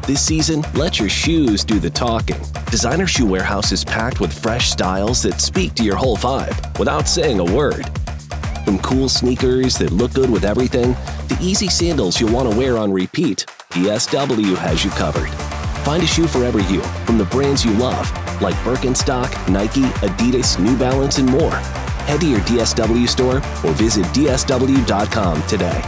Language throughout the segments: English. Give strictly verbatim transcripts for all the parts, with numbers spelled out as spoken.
This season, let your shoes do the talking. Designer Shoe Warehouse is packed with fresh styles that speak to your whole vibe without saying a word. From cool sneakers that look good with everything, to easy sandals you'll want to wear on repeat, D S W has you covered. Find a shoe for every you from the brands you love, like Birkenstock, Nike, Adidas, New Balance, and more. Head to your D S W store or visit D S W dot com today.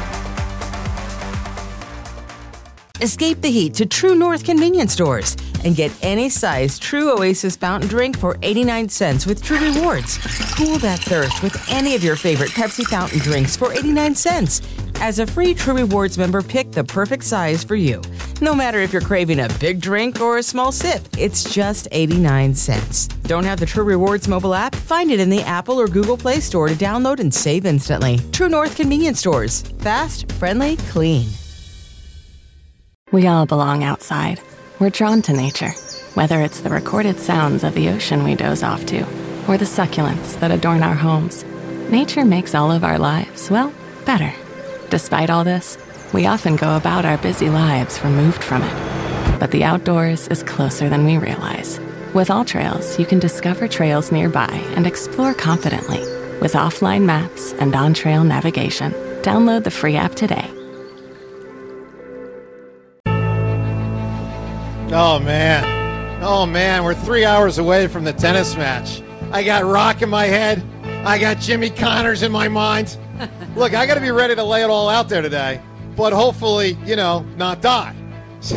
Escape the heat to True North convenience stores and get any size True Oasis fountain drink for eighty-nine cents with True Rewards. Cool that thirst with any of your favorite Pepsi fountain drinks for eighty-nine cents. As a free True Rewards member, pick the perfect size for you. No matter if you're craving a big drink or a small sip, it's just eighty-nine cents. Don't have the True Rewards mobile app? Find it in the Apple or Google Play Store to download and save instantly. True North convenience stores. Fast, friendly, clean. We all belong outside. We're drawn to nature, whether it's the recorded sounds of the ocean we doze off to, or the succulents that adorn our homes. Nature makes all of our lives, well, better. Despite all this, we often go about our busy lives removed from it. But the outdoors is closer than we realize. With AllTrails, you can discover trails nearby and explore confidently with offline maps and on-trail navigation. Download the free app today. Oh, man. Oh, man. We're three hours away from the tennis match. I got Rock in my head. I got Jimmy Connors in my mind. Look, I got to be ready to lay it all out there today, but hopefully, you know, not die. so.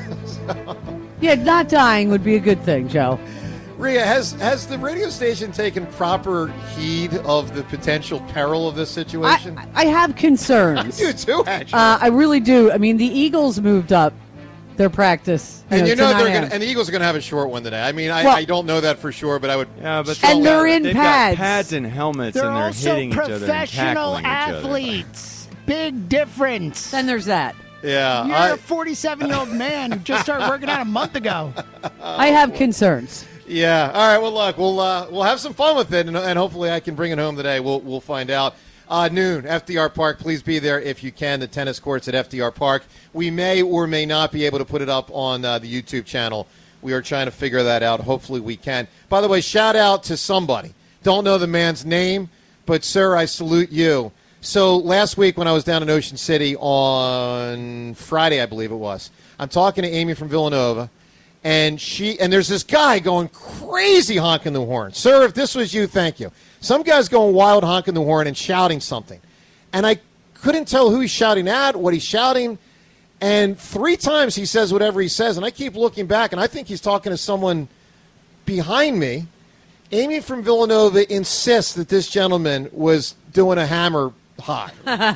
Yeah, not dying would be a good thing, Joe. Rhea, has has the radio station taken proper heed of the potential peril of this situation? I, I have concerns. I do too, actually. Uh, I really do. I mean, the Eagles moved up their practice. You and know, you know they're gonna, going and the Eagles are going to have a short one today. I mean, I, well, I don't know that for sure, but I would. Yeah, but and they're in they've pads. Got pads and helmets, they're and they're also hitting each other and professional tackling athletes. Big difference. Then there's that. Yeah, You're I, a forty-seven-year-old man who just started working out a month ago. I have concerns. Yeah. All right. Well, look, we'll uh, we'll have some fun with it, and, and hopefully I can bring it home today. We'll we'll find out. Uh, noon, F D R Park. Please be there if you can. The tennis courts at F D R Park. We may or may not be able to put it up on uh, the YouTube channel. We are trying to figure that out. Hopefully we can. By the way, shout out to somebody. Don't know the man's name, but, sir, I salute you. So last week when I was down in Ocean City on Friday, I believe it was, I'm talking to Amy from Villanova, and she and there's this guy going crazy honking the horn. Sir, if this was you, thank you. Some guy's going wild honking the horn and shouting something. And I couldn't tell who he's shouting at, what he's shouting. And three times he says whatever he says. And I keep looking back, and I think he's talking to someone behind me. Amy from Villanova insists that this gentleman was doing a hammer high.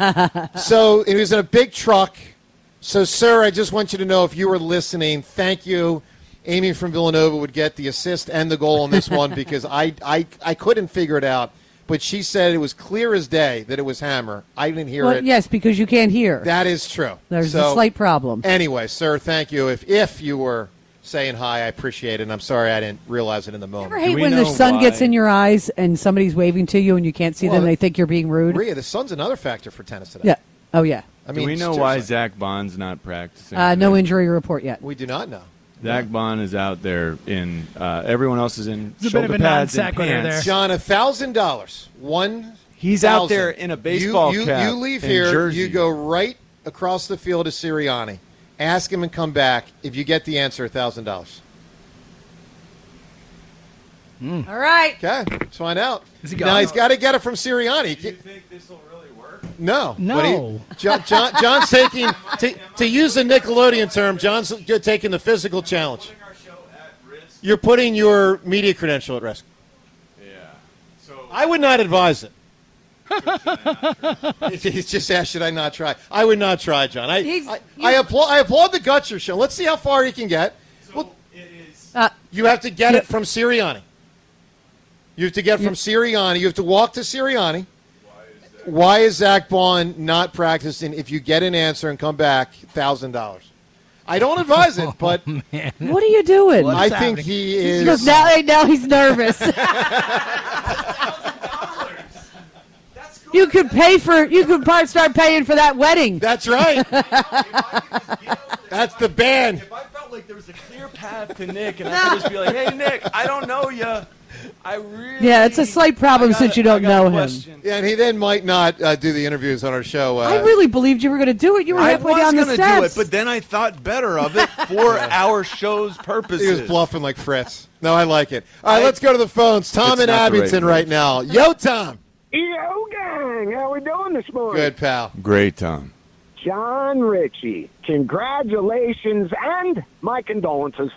So he was in a big truck. So, sir, I just want you to know if you were listening, thank you. Amy from Villanova would get the assist and the goal on this one because I, I, I couldn't figure it out. But she said it was clear as day that it was hammer. I didn't hear well, it. Yes, because you can't hear. That is true. There's so, a slight problem. Anyway, sir, thank you. If if you were saying hi, I appreciate it. And I'm sorry I didn't realize it in the moment. Ever hate when the sun why? gets in your eyes and somebody's waving to you and you can't see well, them and they think you're being rude? Rhea, the sun's another factor for tennis today. Yeah. Oh, yeah. I mean, do we know seriously. why Zach Bond's not practicing? Uh, no today? injury report yet. We do not know. Zach Bond is out there in. Uh, everyone else is in It's a shoulder bit of a pads and non-sequitur pants. there. John, a thousand dollars. One. He's out there in a baseball you, you, cap You leave and here. jersey. You go right across the field to Sirianni. Ask him and come back. If you get the answer, a thousand dollars. All right. Okay, let's find out. Is he now gone? he's got to get it from Sirianni. Do you think this will really work? No, No. But he, John, John, John's taking to, to use the Nickelodeon term. John's taking the physical challenge. Putting our show at risk. You're putting your media credential at risk. Yeah. So I would not advise it. He's just asked, should I not try? I would not try, John. I He's- I, I applaud I applaud the guts you're showing. Let's see how far he can get. so Well, it is. Uh, you have to get it from Sirianni. You have to get from Sirianni. You have to walk to Sirianni. Why is Zach Bond not practicing? If you get an answer and come back, one thousand dollars. I don't advise it, but what are you doing? What? I What's think happening? he Because is. now, now he's nervous. You could pay for. You could probably start paying for that wedding. That's right. That's the band. If I felt like there was a clear path to Nick, and I could just be like, "Hey, Nick, I don't know you. I really." Yeah, it's a slight problem I got since a- you don't I got a know him. question. Yeah, and he then might not uh, do the interviews on our show. Uh, I really believed you were going to do it. You were I halfway was down the gonna steps. do it, but then I thought better of it for our show's purposes. He was bluffing like Fritz. No, I like it. All right, I- let's go to the phones. Tom It's in not the right Abington move. right now. Yo, Tom. Yo, gang, how we doing this morning? Good, pal. Great, Tom. John Ritchie, congratulations and my condolences.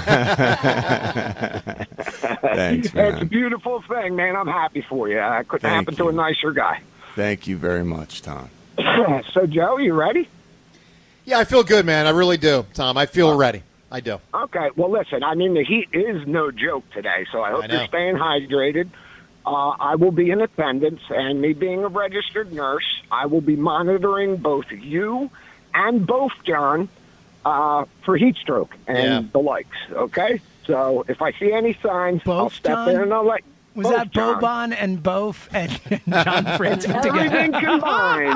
Thanks, It's a man. beautiful thing, man. I'm happy for you. Uh, couldn't Thank happen to you. a nicer guy. Thank you very much, Tom. So, Joe, you ready? Yeah, I feel good, man. I really do, Tom. I feel ready. I do. Okay, well, listen, I mean, the heat is no joke today, so I hope I know. you're staying hydrated. Uh, I will be in attendance, and me being a registered nurse, I will be monitoring both you and both John uh, for heat stroke and Yeah. the likes, okay? So if I see any signs, I'll Both, step John? in and I'll let Was both that John. Boban and Bof and John Fritz together? Everything combined.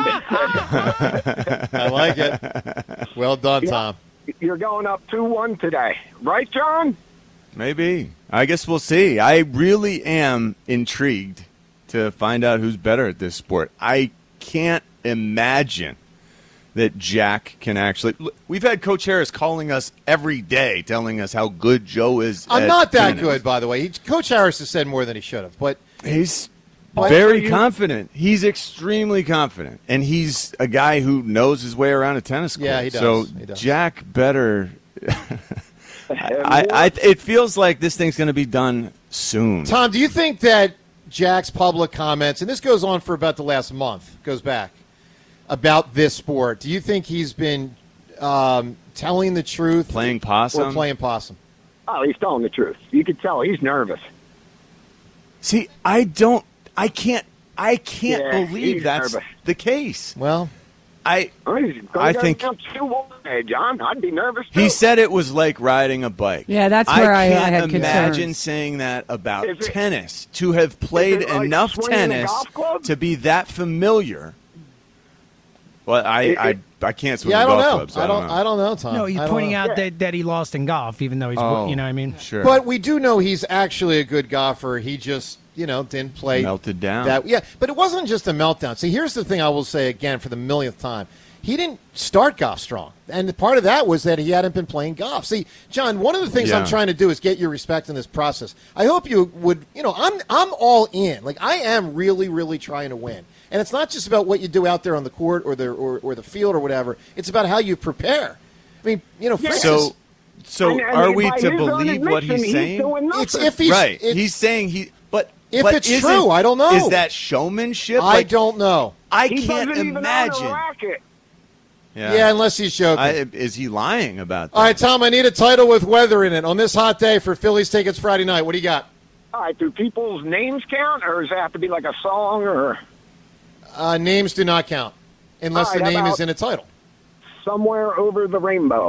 I like it. Well done, Yeah. Tom. You're going up two one today, right, John? Maybe. I guess we'll see. I really am intrigued to find out who's better at this sport. I can't imagine that Jack can actually. We've had Coach Harris calling us every day, telling us how good Joe is. I'm at not that tennis. good, by the way. He, Coach Harris has said more than he should have, but He's But- very you- confident. He's extremely confident, and he's a guy who knows his way around a tennis court. Yeah, he does. So He does. Jack better. I, I, it feels like this thing's going to be done soon. Tom, do you think that Jack's public comments, and this goes on for about the last month, goes back, about this sport, do you think he's been um, telling the truth? Playing possum? Or playing possum? Oh, he's telling the truth. You can tell he's nervous. See, I don't. I can't. I can't Yeah, believe he's that's nervous. the case. Well, I. Oh, he's I going think- down two one. Hey, John, I'd be nervous too. He said it was like riding a bike. Yeah, that's where I- I can't had imagine concerns. saying that about Is it- tennis. To have played it like enough swinging a tennis golf club? to be that familiar. Well, I It- I, it- I can't swing yeah, I a don't golf know. club, so I don't. know. I don't know, Tom. No, he's I don't pointing know. out that, that he lost in golf, even though he's, Oh, you know what I mean? Sure. But we do know he's actually a good golfer. He just, you know, didn't play. Melted down. That, yeah, but it wasn't just a meltdown. See, here's the thing I will say again for the millionth time. He didn't start golf strong. And part of that was that he hadn't been playing golf. See, John, one of the things Yeah. I'm trying to do is get your respect in this process. I hope you would, you know, I'm I'm all in. Like, I am really, really trying to win. And it's not just about what you do out there on the court or the or, or the field or whatever. It's about how you prepare. I mean, you know, Francis, so so And- and are we by to his own believe what admission, he's saying? doing it's nothing. if he's right. it's- He's saying he. But If but it's isn't- true, I don't know. Is that showmanship? I Like, don't know. I He can't doesn't even imagine. own a racket. Yeah, unless he's joking. I, is he lying about that? All right, Tom, I need a title with weather in it on this hot day for Phillies tickets Friday night. What do you got? All right, do people's names count, or does it have to be like a song or Uh, names do not count unless All the right, name how is in a title. Somewhere Over the Rainbow?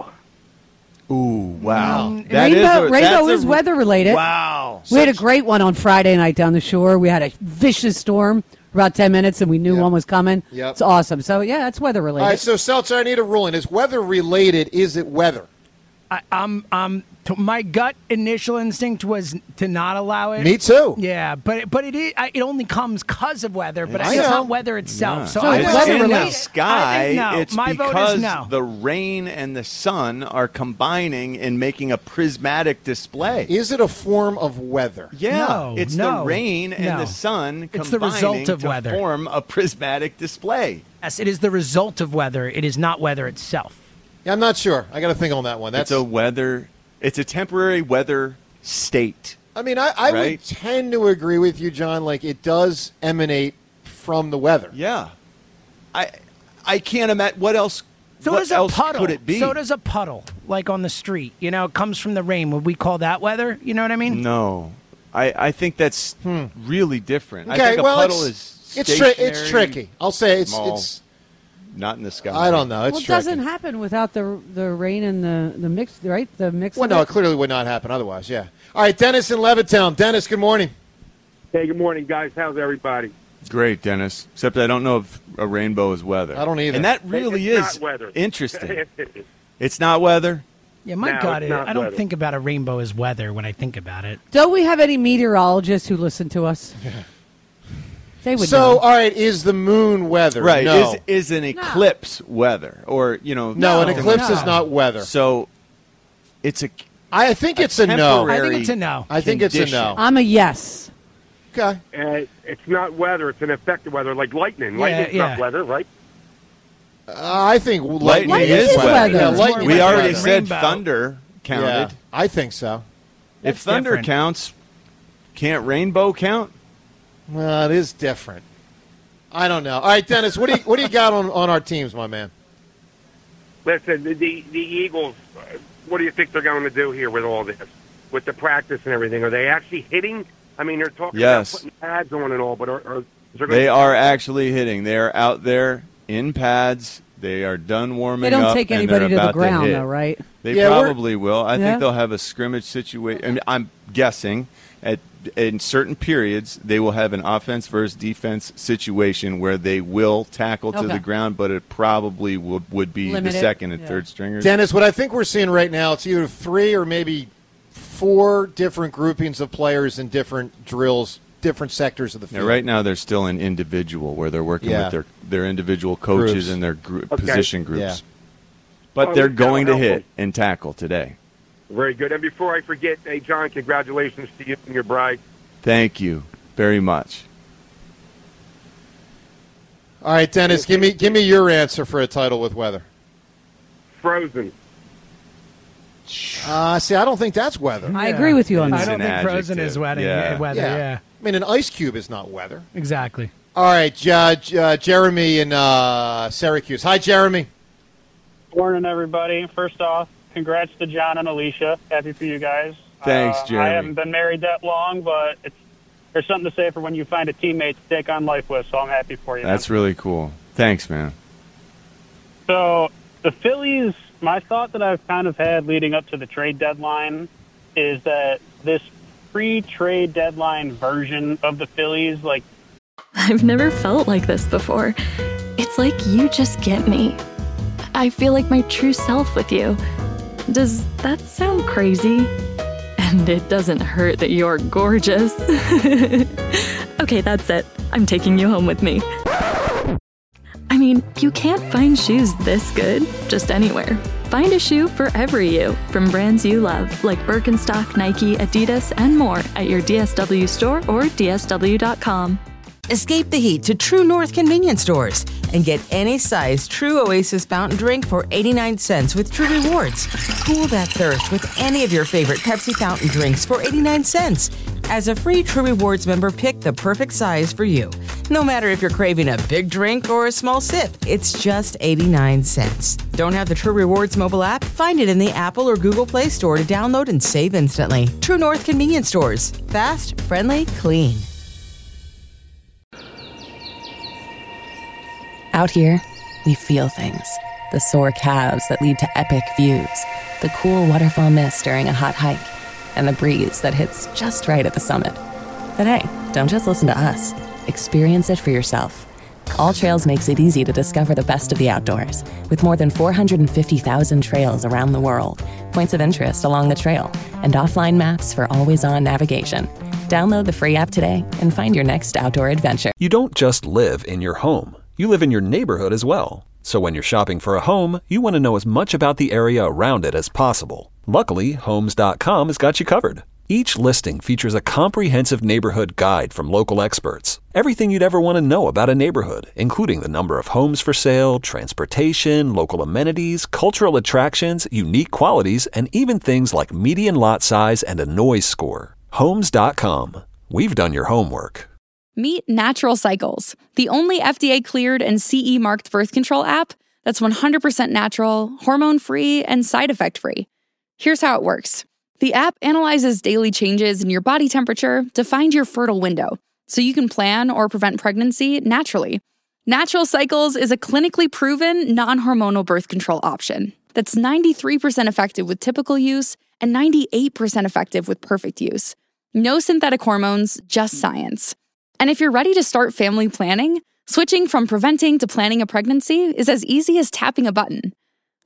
Ooh, wow. Mm, That is Rainbow, a- Rainbow that's a- is weather related. Wow. We had a great one on Friday night down the shore. We had a vicious storm for about ten minutes, and we knew Yep. one was coming. Yep. It's awesome. So, yeah, that's weather related. All right, so Seltzer, I need a ruling. Is weather related? Is it weather? I, I'm, I'm, t- my gut initial instinct was to not allow it. Me too. Yeah, but but it is, I, it only comes because of weather, but I it's know. not weather itself. Yeah. So, So I it's was weather in saying the related. sky. I think no. It's My vote because is no. the rain and the sun are combining and making a prismatic display. Is it a form of weather? Yeah, No, it's no, the rain and no. the sun It's the combining result of to weather. form a prismatic display. Yes, it is the result of weather. It is not weather itself. Yeah, I'm not sure. I got to think on that one. That's It's a weather. It's a temporary weather state. I mean, I, I Right? would tend to agree with you, John. Like, it does emanate from the weather. Yeah, I I can't imagine what else. So what does a else puddle. could it be? So does a puddle, like on the street. You know, it comes from the rain. Would we call that weather? You know what I mean? No, I I think that's really different. I Okay, think a well, puddle it's is it's, tri- it's stationary, tricky. I'll say it's small, it's. not in the sky. I don't know. It's well, it tricky. doesn't happen without the the rain and the, the mix, right? The mix. Well, of no, it. it clearly would not happen otherwise. Yeah. All right, Dennis in Levittown. Dennis, good morning. Hey, good morning, guys. How's everybody? Great, Dennis. Except I don't know if a rainbow is weather. I don't either. And that really It's is not weather. interesting. It's not weather? Yeah, my No, gut it's is, not I don't weather. think about a rainbow as weather when I think about it. Don't we have any meteorologists who listen to us? They would So, know. all right, is the moon weather? Right. No. Is is an eclipse weather? Or, you know. no, an No. eclipse No. is not weather. So it's a I think a it's a no. temporary I think it's a no. I think it's a condition. no. I'm a yes. Okay. Uh, it's not weather. It's an effective weather, like lightning. Yeah, Lightning's yeah. not weather, right? Uh, I think lightning, Lightning is, is weather. weather. Yeah, It's lightning we is already weather. said Rainbow. thunder counted. Yeah, I think so. If That's thunder different. counts, can't rainbow count? Well, it is different. I don't know. All right, Dennis, what do you what do you got on, on our teams, my man? Listen, the, the, the Eagles, uh, what do you think they're going to do here with all this? With the practice and everything? Are they actually hitting? I mean, they're talking Yes. about putting pads on and all, but are, are, is there They gonna- are actually hitting. They are out there in pads. They are done warming They don't up. take and anybody they're to the about ground, hit. though, right? They Yeah, we're- probably will. I Yeah. think they'll have a scrimmage situation. I mean, I'm guessing at in certain periods they will have an offense versus defense situation where they will tackle to Okay. the ground, but it probably would, would be Limited. the second and Yeah. third stringers. Dennis, what I think we're seeing right now, it's either three or maybe four different groupings of players in different drills, different sectors of the Now, field. right now, they're still in individual, where they're working Yeah. with their, their individual coaches Groups. and their group, Okay. position groups. Yeah. But Oh, they're that'll going to help hit them. and tackle today. Very good. And before I forget, hey, John, congratulations to you and your bride. Thank you very much. All right, Dennis, give me give me your answer for a title with weather. Frozen. Uh, see, I don't think that's weather. I agree with you on I It's that. don't an think frozen adjective. is wedding, Yeah. weather. Yeah. I mean, an ice cube is not weather. exactly. All right, Judge, uh, Jeremy in uh, Syracuse. Hi, Jeremy. Morning, everybody. First off, congrats to John and Alicia. Happy for you guys. Thanks, Uh, Jeremy. I haven't been married that long, but it's there's something to say for when you find a teammate to take on life with, so I'm happy for you. man. That's really cool. Thanks, man. So the Phillies, my thought that I've kind of had leading up to the trade deadline is that this pre-trade deadline version of the Phillies, like, I've never felt like this before. It's like you just get me. I feel like my true self with you. Does that sound crazy? And it doesn't hurt that you're gorgeous. Okay, that's it. I'm taking you home with me. I mean, you can't find shoes this good just anywhere. Find a shoe for every you from brands you love, like Birkenstock, Nike, Adidas, and more at your D S W store or D S W dot com. Escape the heat to True North convenience stores and get any size True Oasis fountain drink for eighty-nine cents with True Rewards. Cool that thirst with any of your favorite Pepsi fountain drinks for eighty-nine cents. As a free True Rewards member, pick the perfect size for you. No matter if you're craving a big drink or a small sip, it's just eighty-nine cents. Don't have the True Rewards mobile app? Find it in the Apple or Google Play Store to download and save instantly. True North convenience stores. Fast, friendly, clean. Out here, we feel things. The sore calves that lead to epic views, the cool waterfall mist during a hot hike, and the breeze that hits just right at the summit. But hey, don't just listen to us. Experience it for yourself. All Trails makes it easy to discover the best of the outdoors, with more than four hundred fifty thousand trails around the world, points of interest along the trail, and offline maps for always-on navigation. Download the free app today and find your next outdoor adventure. You don't just live in your home. You live in your neighborhood as well. So when you're shopping for a home, you want to know as much about the area around it as possible. Luckily, Homes dot com has got you covered. Each listing features a comprehensive neighborhood guide from local experts. Everything you'd ever want to know about a neighborhood, including the number of homes for sale, transportation, local amenities, cultural attractions, unique qualities, and even things like median lot size and a noise score. Homes dot com. We've done your homework. Meet Natural Cycles, the only F D A-cleared and C E-marked birth control app that's one hundred percent natural, hormone-free, and side effect-free. Here's how it works. The app analyzes daily changes in your body temperature to find your fertile window, so you can plan or prevent pregnancy naturally. Natural Cycles is a clinically proven, non-hormonal birth control option that's ninety-three percent effective with typical use and ninety-eight percent effective with perfect use. No synthetic hormones, just science. And if you're ready to start family planning, switching from preventing to planning a pregnancy is as easy as tapping a button.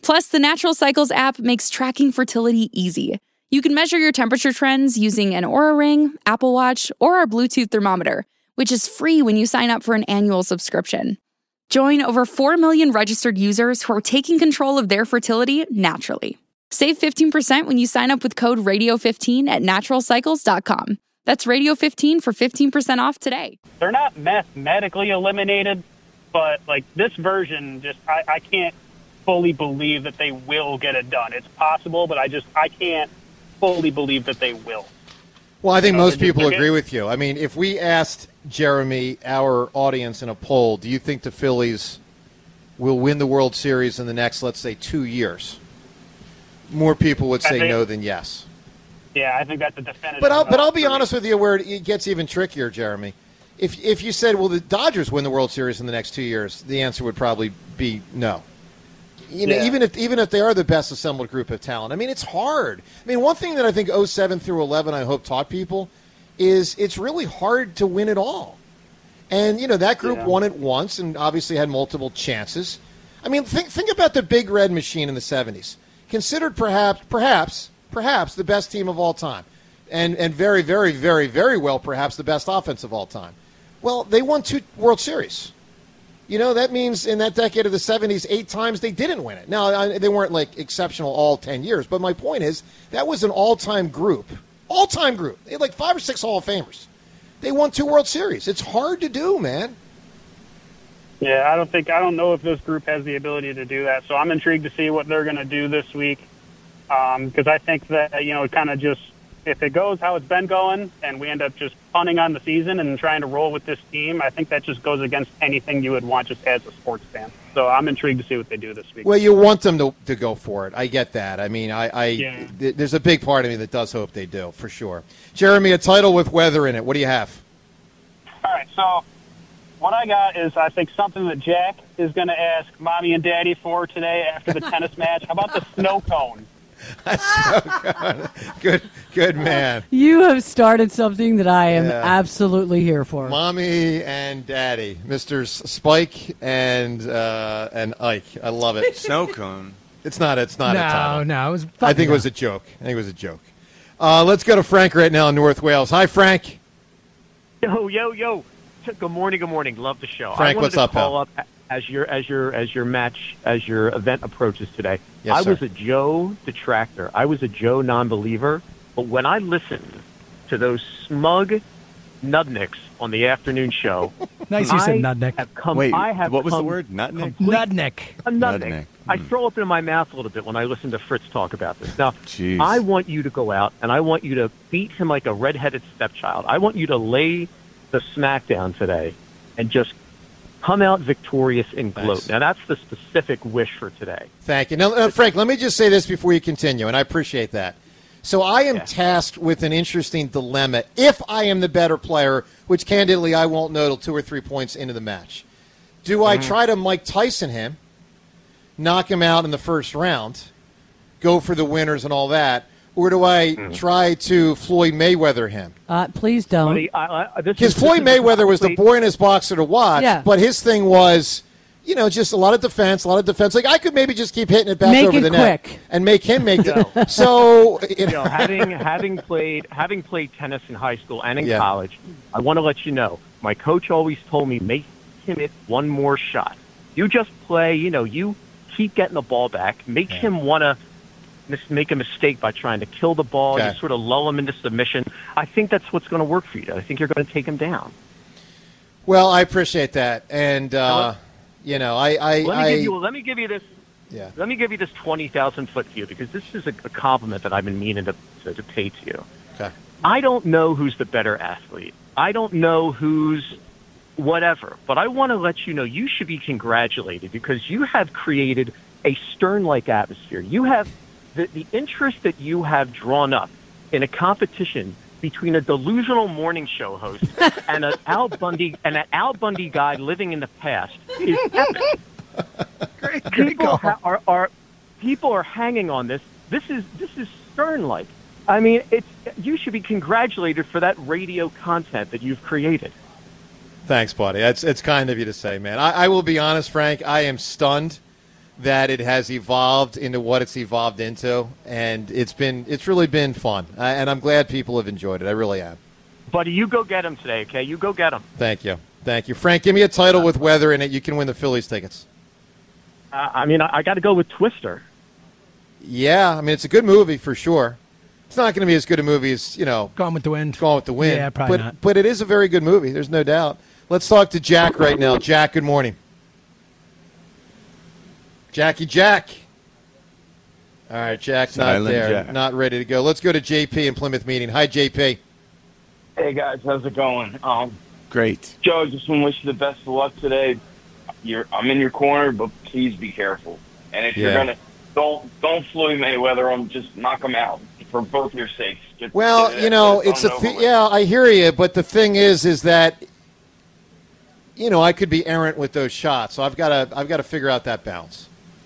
Plus, the Natural Cycles app makes tracking fertility easy. You can measure your temperature trends using an Oura Ring, Apple Watch, or our Bluetooth thermometer, which is free when you sign up for an annual subscription. Join over four million registered users who are taking control of their fertility naturally. Save fifteen percent when you sign up with code radio fifteen at natural cycles dot com. That's radio fifteen for fifteen percent off today. They're not mathematically eliminated, but like this version, just I, I can't fully believe that they will get it done. It's possible, but I just I can't fully believe that they will. Well, I think So most they're just- people they're agree with you. I mean, if we asked Jeremy, our audience, in a poll, do you think the Phillies will win the World Series in the next, let's say, two years? More people would I say think- no than yes. Yeah, I think that's a definitive. But I'll, but no I'll be for me. honest with you, where it gets even trickier, Jeremy. If if you said, "Will the Dodgers win the World Series in the next two years?" the answer would probably be no. You know, Yeah. even if even if they are the best assembled group of talent, I mean, it's hard. I mean, one thing that I think oh seven through eleven, I hope, taught people is it's really hard to win it all. And you know that group Yeah. won it once, and obviously had multiple chances. I mean, think think about the Big Red Machine in the seventies, considered perhaps perhaps perhaps the best team of all time. And and very, very, very, very well, perhaps the best offense of all time. Well, they won two World Series. You know, that means in that decade of the seventies, eight times they didn't win it. Now, I, they weren't, like, exceptional all ten years, but my point is that was an all-time group. All-time group. They had, like, five or six Hall of Famers. They won two World Series. It's hard to do, man. Yeah, I don't think I don't know if this group has the ability to do that. So I'm intrigued to see what they're going to do this week, because I think that you know it kind of just if it goes how it's been going, and we end up just punting on the season and trying to roll with this team, I think that just goes against anything you would want just as a sports fan. So I'm intrigued to see what they do this week. Well, you want them to, to go for it. I get that. I mean, I, I Yeah. th- there's a big part of me that does hope they do, for sure. Jeremy, a title with weather in it. What do you have? All right, so what I got is I think something that Jack is going to ask Mommy and Daddy for today after the tennis match. How about the snow cone? Good, good man. You have started something that I am Yeah. absolutely here for. Mommy and Daddy, Mister Spike and uh, and Ike. I love it. Snow cone. It's not. It's not a No, title. no, it was I think it was a joke. I think it was a joke. Uh, let's go to Frank right now in North Wales. Hi, Frank. Yo, yo, yo. Good morning, good morning. Love the show. Frank, I wanted what's to up, call pal? up as your as your as your match as your event approaches today. Yes, I sir. was a Joe detractor. I was a Joe non-believer. But when I listened to those smug nudniks on the afternoon show, Nice you said I nudnik. have come, Wait, I have what was the come word? Nutnik? complete- Nudnik. A nudnik. Nudnik. I Hmm. throw up in my mouth a little bit when I listen to Fritz talk about this. Now, Jeez. I want you to go out and I want you to beat him like a redheaded stepchild. I want you to lay the smackdown today and just come out victorious and gloat. Nice. Now, that's the specific wish for today. Thank you. Now, uh, Frank, let me just say this before you continue, and I appreciate that. So I am Yeah. tasked with an interesting dilemma. If I am the better player, which candidly I won't know till two or three points into the match, do I try to Mike Tyson him, knock him out in the first round, go for the winners and all that, or do I try to Floyd Mayweather him? Uh, please don't. Buddy, I, I, this Because is- Floyd this is Mayweather was the complete- boringest boxer to watch, Yeah. but his thing was, you know, just a lot of defense, a lot of defense. Like, I could maybe just keep hitting it back Make over it the net quick. and make him make No. it. So, you You know, know, having having played having played tennis in high school and in Yeah. college, I want to let you know. My coach always told me, make him hit one more shot. You just play. You know, you keep getting the ball back. Make him want to make a mistake by trying to kill the ball. Okay. You sort of lull him into submission. I think that's what's going to work for you. I think you're going to take him down. well, I appreciate that. And, uh, you know, I. I, Let me I give you. Let me give you this. yeah. Let me give you this twenty thousand foot view because this is a, a compliment that I've been meaning to, to, to pay to you. Okay. I don't know who's the better athlete. I don't know who's whatever, but I want to let you know you should be congratulated because you have created a Stern-like atmosphere. You have the, the interest that you have drawn up in a competition between a delusional morning show host and an Al Bundy and an Al Bundy guy living in the past is epic. Great, great People call. ha- are, are people are hanging on this. This is this is Stern-like. I mean, it's you should be congratulated for that radio content that you've created. Thanks, buddy. It's, it's kind of you to say, man. I, I will be honest, Frank. I am stunned that it has evolved into what it's evolved into, and it's been it's really been fun, uh, and I'm glad people have enjoyed it. I really am. Buddy, you go get him today, okay? You go get him. Thank you, thank you, Frank. Give me a title with weather in it. You can win the Phillies tickets. Uh, I mean, I, I got to go with Twister. Yeah, I mean it's a good movie for sure. It's not going to be as good a movie as you know. Gone with the Wind. Gone with the Wind. Yeah, probably but, not. But it is a very good movie. There's no doubt. Let's talk to Jack right now. Jack, good morning. Jackie Jack. All right, Jack's not Silent there. Jack. Not ready to go. Let's go to J P in Plymouth Meeting. Hi, J P. Hey guys, how's it going? Um, Great. Joe, just want to wish you the best of luck today. You're, I'm in your corner, but please be careful. And if you're Yeah. gonna, don't don't Floyd Mayweather him. Just knock him out for both your sakes. Just Well, get it- you know, get it it's a done and th- over with. yeah. I hear you, but the thing is, is that you know I could be errant with those shots, so I've got to I've got to figure out that balance.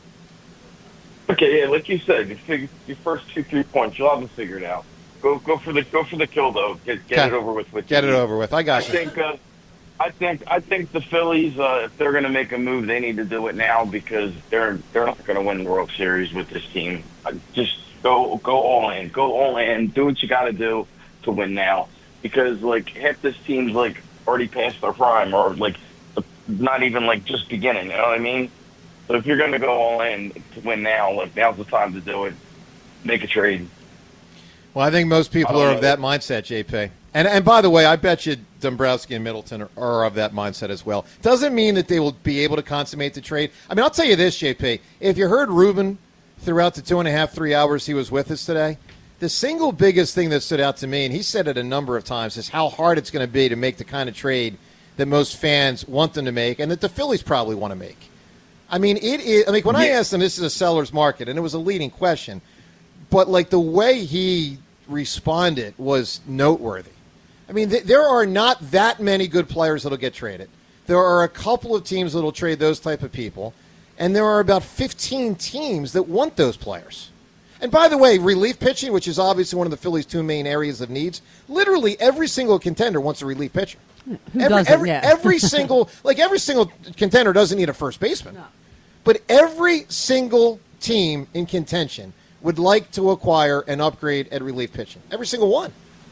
Okay, yeah, like you said, you figure, your first two three points, you'll have it figured out. Go go for the go for the kill though. Get get Okay. it over with. with Get you. it over with. I got I you. think uh, I think I think the Phillies, uh, if they're going to make a move, they need to do it now because they're they're not going to win the World Series with this team. Uh, Just go go all in, go all in, do what you got to do to win now. Because like half this team's like already past their prime, or like not even like just beginning. You know what I mean? So if you're going to go all in to win now, like now's the time to do it. Make a trade. Well, I think most people I don't are know. of that mindset, J P. And and by the way, I bet you Dombrowski and Middleton are, are of that mindset as well. Doesn't mean that they will be able to consummate the trade. I mean, I'll tell you this, J P. If you heard Ruben throughout the two and a half, three hours he was with us today, the single biggest thing that stood out to me, and he said it a number of times, is how hard it's going to be to make the kind of trade that most fans want them to make and that the Phillies probably want to make. I mean, it is. I mean, when I asked him, this is a seller's market, and it was a leading question, but like the way he responded was noteworthy. I mean, th- there are not that many good players that'll get traded. There are a couple of teams that'll trade those type of people, and there are about fifteen teams that want those players. And by the way, relief pitching, which is obviously one of the Phillies' two main areas of needs, literally every single contender wants a relief pitcher. Who every, doesn't? every, Yeah. every single like every single contender doesn't need a first baseman, but every single team in contention would like to acquire and upgrade at relief pitching. Every single one.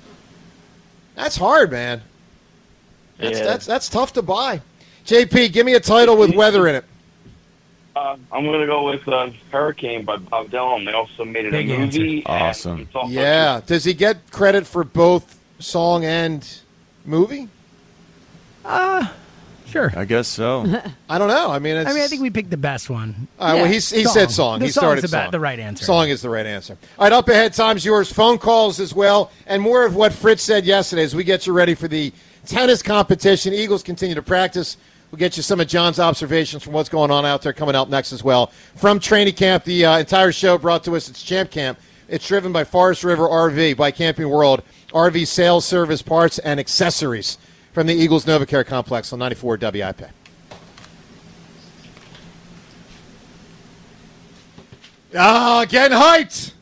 That's hard, man. That's Yeah. that's that's tough to buy. J P, give me a title with weather in it. Uh, I'm going to go with uh, Hurricane by Bob Dylan. They also made it Big a movie. and Awesome. it's also Yeah. Does he get credit for both song and movie? Uh, sure. I guess so. I don't know. I mean, it's, I mean, I think we picked the best one. All right, well, he, he said song. The he song's started the, ba- song. the right answer. Song is the right answer. All right, up ahead, time's yours. Phone calls as well, and more of what Fritz said yesterday as we get you ready for the tennis competition. Eagles continue to practice. We'll get you some of John's observations from what's going on out there coming up next as well. From training camp, the uh, entire show brought to us, it's Champ Camp. It's driven by Forest River R V, by Camping World, R V sales, service, parts, and accessories from the Eagles NovaCare Complex on ninety-four W I P. Ah, getting hyped.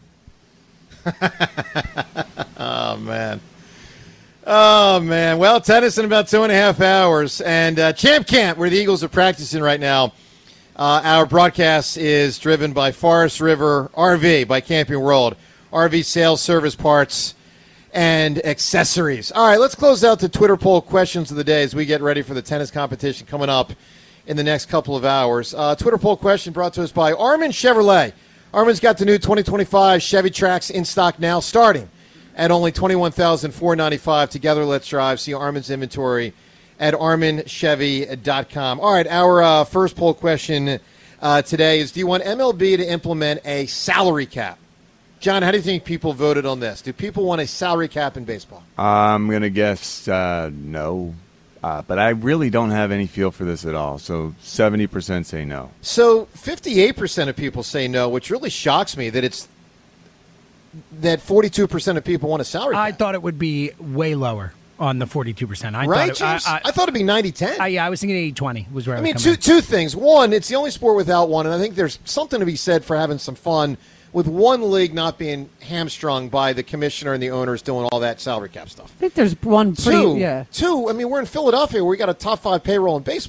Oh, man. Oh, man. Well, tennis in about two and a half hours. And uh, Champ Camp, where the Eagles are practicing right now, uh, our broadcast is driven by Forest River R V, by Camping World, R V sales, service, parts, and accessories. All right, let's close out the Twitter poll questions of the day as we get ready for the tennis competition coming up in the next couple of hours. Uh, Twitter poll question brought to us by Armin Chevrolet. Armin's got the new twenty twenty-five Chevy Trax in stock now, starting at only twenty-one thousand four hundred ninety-five dollars. Together, let's drive. See Armin's inventory at armin chevy dot com. All right, our uh, first poll question uh, today is, do you want M L B to implement a salary cap? John, how do you think people voted on this? Do people want a salary cap in baseball? I'm going to guess uh, no. Uh, but I really don't have any feel for this at all. So seventy percent say no. So fifty-eight percent of people say no, which really shocks me that it's that forty-two percent of people want a salary cap. I thought it would be way lower on the forty-two percent. I Right, thought it, James? I thought it'd be ninety ten. I, yeah, I was thinking eighty twenty was where I, I was mean, coming two in. two things. One, it's the only sport without one, and I think there's something to be said for having some fun with one league not being hamstrung by the commissioner and the owners doing all that salary cap stuff. I think there's one pretty, Two, yeah. two. I mean, we're in Philadelphia where we got a top five payroll in baseball.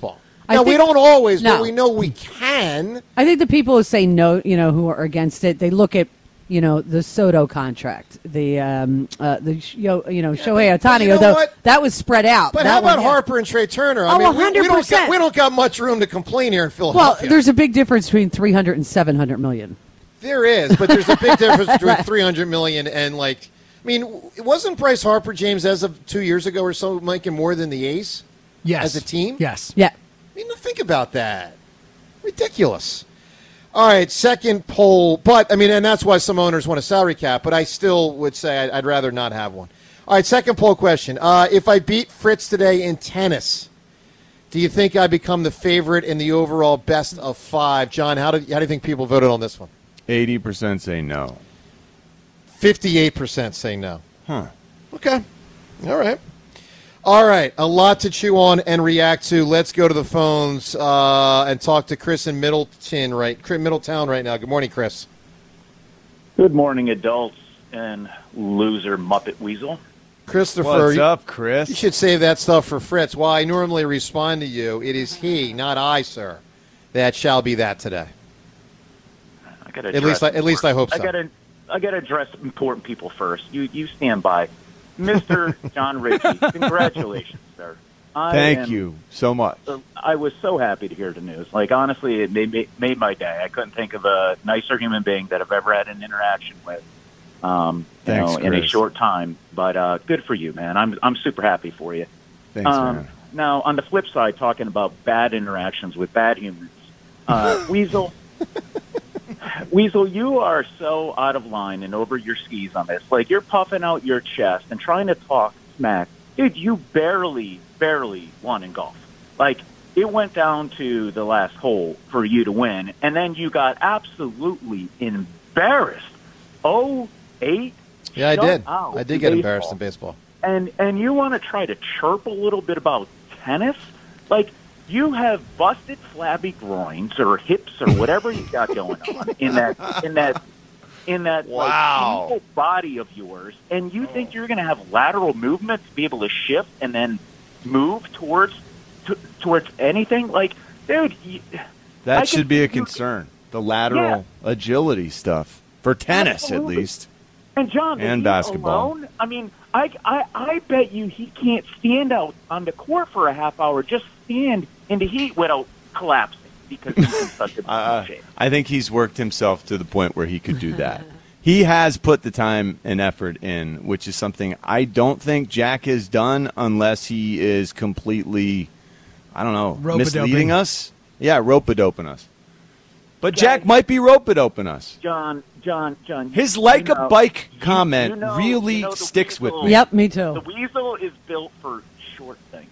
I Now, think, we don't always, no. but we know we can. I think the people who say no, you know, who are against it, they look at, you know, the Soto contract, the um, uh, the yo, you know, Shohei Ohtani, you know although what? that was spread out. But that how about one, yeah. Harper and Trey Turner? I Oh, mean, we- we, don't one hundred percent. got, we don't got much room to complain here in Well, Philadelphia. there's a big difference between three hundred and seven hundred million. There is, but there's a big difference between three hundred million and like, I mean, wasn't Bryce Harper, James, as of two years ago or so, making more than the A's? Yes. As a team? Yes. Yeah. I mean, think about that. Ridiculous. All right, second poll, but I mean, and that's why some owners want a salary cap, but I still would say I'd, I'd rather not have one. All right, second poll question. Uh, if I beat Fritz today in tennis, do you think I become the favorite in the overall best of five? John, how do, how do you think people voted on this one? eighty percent say no. fifty-eight percent say no. Huh. Okay. All right. All right. A lot to chew on and react to. Let's go to the phones uh, and talk to Chris in Middleton right, Middletown right now. Good morning, Chris. Good morning, adults and loser Muppet Weasel. Christopher. What's you- up, Chris? You should save that stuff for Fritz. While I normally respond to you, it is he, not I, sir, that shall be that today. I gotta At address least I- at least I hope so. I gotta, I gotta address important people first. You, you stand by, Mister John Ritchie. Congratulations, sir. I Thank am- you so much. I was so happy to hear the news. Like, honestly, it made, made my day. I couldn't think of a nicer human being that I've ever had an interaction with. Um, you Thanks, know, in a Chris. short time, but uh, good for you, man. I'm I'm super happy for you. Thanks, um, man. Now, on the flip side, talking about bad interactions with bad humans, uh, Weasel, Weasel, you are so out of line and over your skis on this. Like, you're puffing out your chest and trying to talk smack, dude. You barely, barely won in golf. Like, it went down to the last hole for you to win, and then you got absolutely embarrassed. Oh. Eight? Yeah, I Shut did. out I did in get baseball. embarrassed in baseball. And and you want to try to chirp a little bit about tennis? Like, you have busted flabby groins or hips or whatever you got going on in that in that in that Wow. like, evil body of yours, and you think you're going to have lateral movement to be able to shift and then move towards t- towards anything? Like, dude, you, That I should can- be a you- concern. The lateral agility stuff. For tennis, Absolutely. at least. And John, And is he basketball. alone? I mean, I, I I bet you he can't stand out on the court for a half hour. Just stand in the heat without collapsing because he's in such a Uh, shape. I think he's worked himself to the point where he could do that. He has put the time and effort in, which is something I don't think Jack has done unless he is completely, I don't know, Rope-a-doping. misleading us. Yeah, rope-a-doping us. But Jack might be rope-a-doping us. John, John, John. His you like know- a bike you- comment you know- really you know the sticks with weasel- me. Yep, me too. The weasel is built for short things.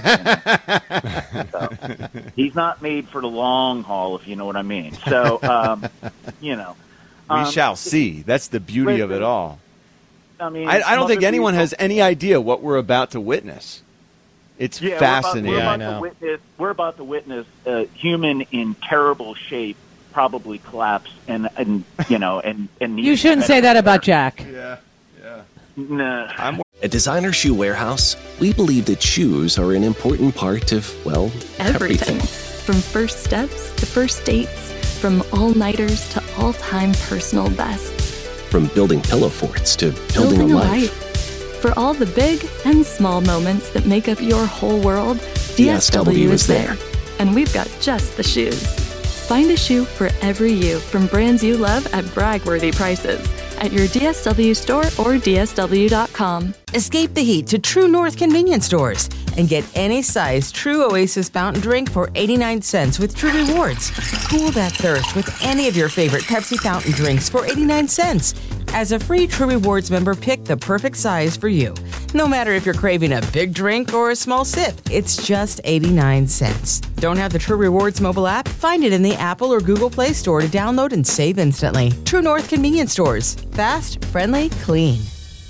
So, he's not made for the long haul, if you know what I mean. So, um, you know. We um, shall see. That's the beauty of it listen, all. I mean, I, I don't think Mother anyone Weasel- has any idea what we're about to witness. It's Yeah, fascinating. We're about, we're about to witness. We're about to witness a human in terrible shape probably collapse and and you know and and need You shouldn't say that about Jack. Yeah, yeah. Nah. At Designer Shoe Warehouse, we believe that shoes are an important part of, well, Everything. everything. From first steps to first dates, from all-nighters to all-time personal bests. From building pillow forts to building, a life. For all the big and small moments that make up your whole world, D S W, D S W is is there. And we've got just the shoes. Find a shoe for every you from brands you love at brag-worthy prices at your D S W store or D S W dot com. Escape the heat to True North convenience stores and get any size True Oasis fountain drink for eighty-nine cents with True Rewards. Cool that thirst with any of your favorite Pepsi fountain drinks for eighty-nine cents. As a free True Rewards member, pick the perfect size for you. No matter if you're craving a big drink or a small sip, it's just eighty-nine cents. Don't have the True Rewards mobile app? Find it in the Apple or Google Play Store to download and save instantly. True North convenience stores. Fast, friendly, clean.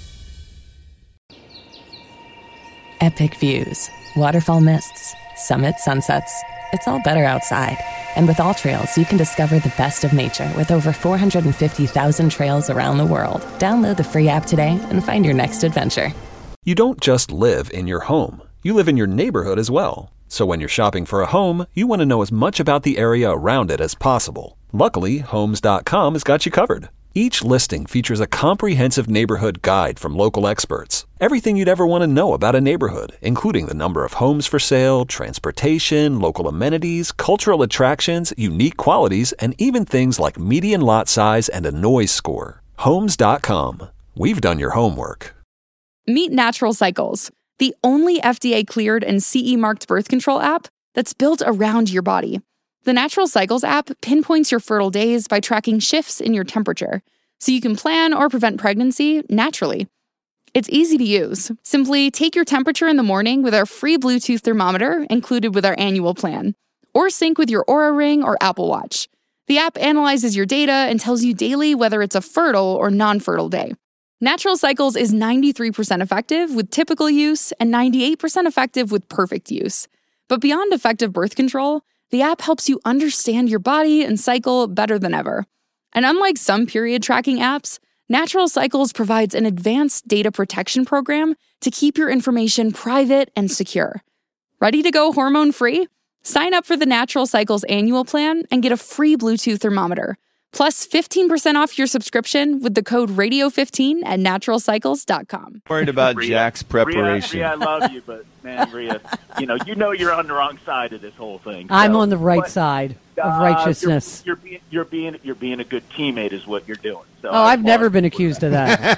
Epic views, waterfall mists, summit sunsets. It's all better outside. And with All Trails, you can discover the best of nature with over four hundred fifty thousand trails around the world. Download the free app today and find your next adventure. You don't just live in your home. You live in your neighborhood as well. So when you're shopping for a home, you want to know as much about the area around it as possible. Luckily, Homes dot com has got you covered. Each listing features a comprehensive neighborhood guide from local experts. Everything you'd ever want to know about a neighborhood, including the number of homes for sale, transportation, local amenities, cultural attractions, unique qualities, and even things like median lot size and a noise score. Homes dot com. We've done your homework. Meet Natural Cycles, the only F D A-cleared and C E marked birth control app that's built around your body. The Natural Cycles app pinpoints your fertile days by tracking shifts in your temperature, so you can plan or prevent pregnancy naturally. It's easy to use. Simply take your temperature in the morning with our free Bluetooth thermometer included with our annual plan, or sync with your Oura Ring or Apple Watch. The app analyzes your data and tells you daily whether it's a fertile or non-fertile day. Natural Cycles is ninety-three percent effective with typical use and ninety-eight percent effective with perfect use. But beyond effective birth control, the app helps you understand your body and cycle better than ever. And unlike some period tracking apps, Natural Cycles provides an advanced data protection program to keep your information private and secure. Ready to go hormone-free? Sign up for the Natural Cycles annual plan and get a free Bluetooth thermometer, plus fifteen percent off your subscription with the code radio fifteen at natural cycles dot com. Worried about Rhea, Jack's preparation. Rhea, Rhea, I love you, but man, Rhea, you know, you know you're on the wrong side of this whole thing. So, I'm on the right but, side of uh, righteousness. You're, you're being, you're being, you're being a good teammate, is what you're doing. So oh, I've never been accused of that.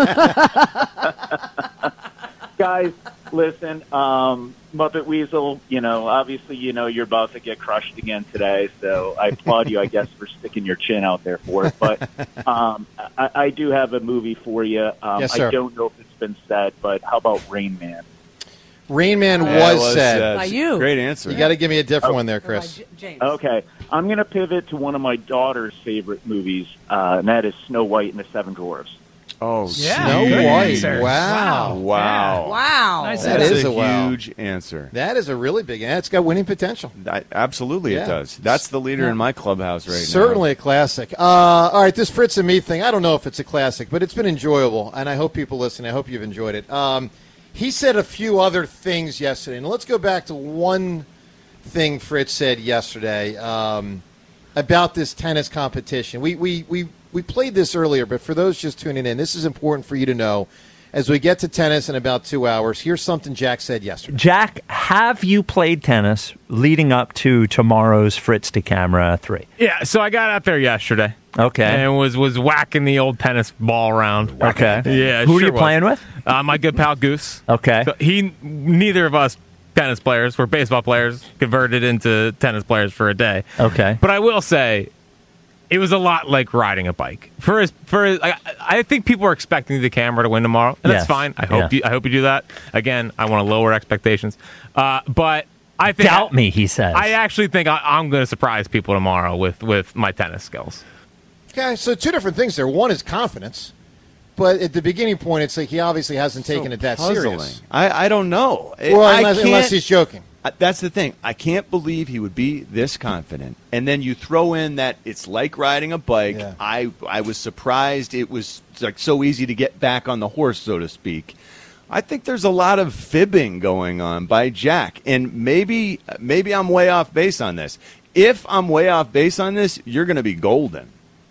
Guys, listen, um, Muppet Weasel, you know, obviously, you know, you're about to get crushed again today, so I applaud you, I guess, for sticking your chin out there for it. But um, I, I do have a movie for you. Um, Yes, sir. I don't know if it's been said, but how about Rain Man? Rain Man Yeah, was, was said. said. By you. Great answer. You got to give me a different Oh. one there, Chris. Okay, I'm going to pivot to one of my daughter's favorite movies, uh, and that is Snow White and the Seven Dwarfs. Oh, Yeah, Snow good White. answer. Wow. Wow. Wow. Nice That answer. is a a wow. huge answer. That is a really big. It's got winning potential. I, absolutely, Yeah. it does. That's the leader Yeah. in my clubhouse right Certainly a classic. Uh, all right, this Fritz and Me thing, I don't know if it's a classic, but it's been enjoyable, and I hope people listen. I hope you've enjoyed it. Um, he said a few other things yesterday, and let's go back to one thing Fritz said yesterday um, about this tennis competition. We, we, we, we played this earlier, but for those just tuning in, this is important for you to know. As we get to tennis in about two hours, here's something Jack said yesterday. Jack, have you played tennis leading up to tomorrow's Fritz to Camera three? Yeah, so I got out there yesterday. Okay. And was was whacking the old tennis ball around. Okay. Yeah. Who are sure you was. playing with? Uh, my good pal Goose. Okay. So he, neither of us tennis players, we're baseball players, converted into tennis players for a day. Okay. But I will say, it was a lot like riding a bike. For his, for his, I, I think people are expecting the camera to win tomorrow, and that's Yes. fine. I hope Yeah. you, I hope you do that. Again, I want to lower expectations, uh, but I think Doubt me, he says. I actually think I, I'm going to surprise people tomorrow with, with my tennis skills. Okay, so two different things there. One is confidence, but at the beginning point, it's like he obviously hasn't taken it that puzzling. serious. I, I don't know. Well, I unless, can't- unless he's joking. I- That's the thing. I can't believe he would be this confident. And then you throw in that it's like riding a bike. I I was surprised it was like so easy to get back on the horse, so to speak. I think there's a lot of fibbing going on by Jack, and maybe maybe I'm way off base on this. If I'm way off base on this, you're going to be golden,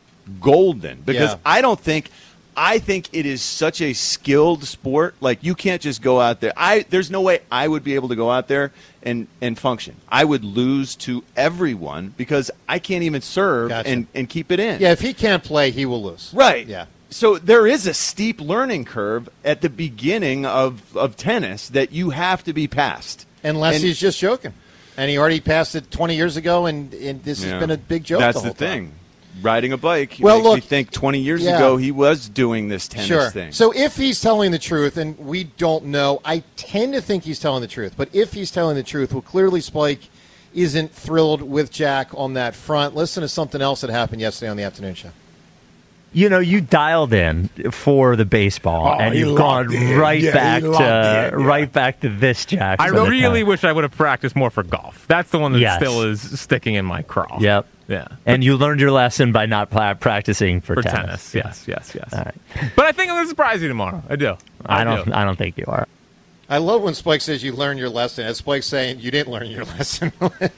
golden, because Yeah. I don't think. I think it is such a skilled sport. Like, you can't just go out there. I there's no way I would be able to go out there and, and function. I would lose to everyone because I can't even serve Gotcha. and, and keep it in. Yeah, if he can't play, he will lose. Right. Yeah. So there is a steep learning curve at the beginning of, of tennis that you have to be past. Unless And- he's just joking. And he already passed it twenty years ago, and, and this Yeah. has been a big joke That's the whole the time. thing. Riding a bike Well, makes look, me think twenty years yeah. ago he was doing this tennis Sure. thing. So if he's telling the truth, and we don't know, I tend to think he's telling the truth. But if he's telling the truth, well, clearly Spike isn't thrilled with Jack on that front. Listen to something else that happened yesterday on the afternoon show. You know, you dialed in for the baseball, Oh, and he you've gone locked in. right Yeah, back he to locked in, yeah. right back to this, Jack. I for the really time. wish I would have practiced more for golf. That's the one that Yes. still is sticking in my craw. Yep. Yeah. And you learned your lesson by not pla- practicing for, For tennis. tennis, yes, yes, yes. All right. But I think I'm going to surprise you tomorrow. I do. I I don't. do. I don't think you are. I love when Spike says you learned your lesson. As Spike saying you didn't learn your lesson.